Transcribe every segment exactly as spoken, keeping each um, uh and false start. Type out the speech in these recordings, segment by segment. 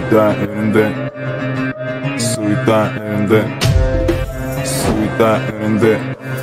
Суета önünde, sueta önünde, sueta önünde.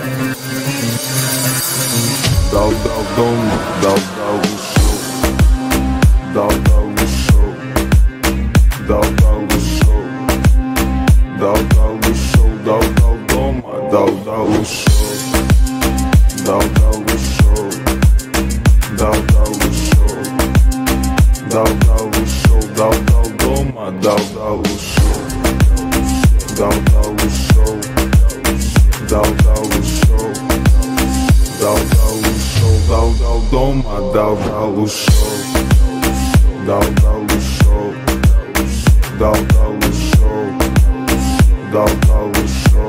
Dal dal dolma, dal dal bu show, dal dal bu show, dal dal bu show, dal dal bu show, dal dal dolma, dal dal bu show, dal dal bu show, dal dal bu show, dal dal bu show, dal dal dolma, dal dal bu show, dal dal bu show, dal dal bu show, dal dal bu show, dal dal dolma, dal dal bu show, dal dal bu show, dal dal bu show, dal dal bu show.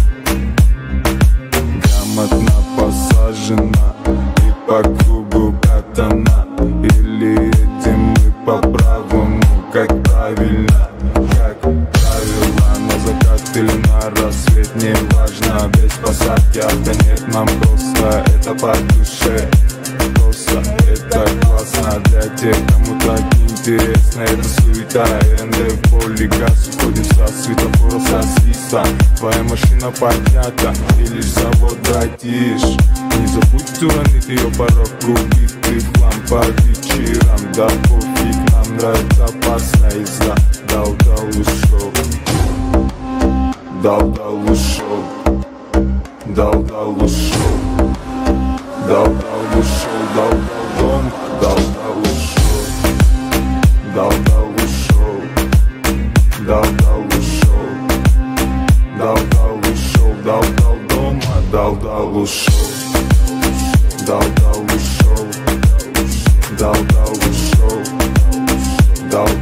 Грамотно посажена и по кругу катана. Или едем мы по правому, как правильно, как правило. На закат или на рассвет, не важно. Без посадки автонет нам просто это по душе. Просто это классно для тех, кому так интересно. Это суета, РНД в поле, газ, уходим со светофора, со свиста. Твоя машина поднята, и лишь завод братишь. Не забудь уронить ее порог, рубить ты в хлам по вечерам. Да пофиг, нам нравится опасная езда. Дал-дал ушел, дал-дал ушел, дал-дал ушел, дал-дал ушел, дал-дал дом, дал-дал ушел, дал-дал ушел, дал-дал ушел, дал-дал ушел, дал-дал дома, дал-дал ушел, дал-дал ушел, дал-дал ушел, дал-дал.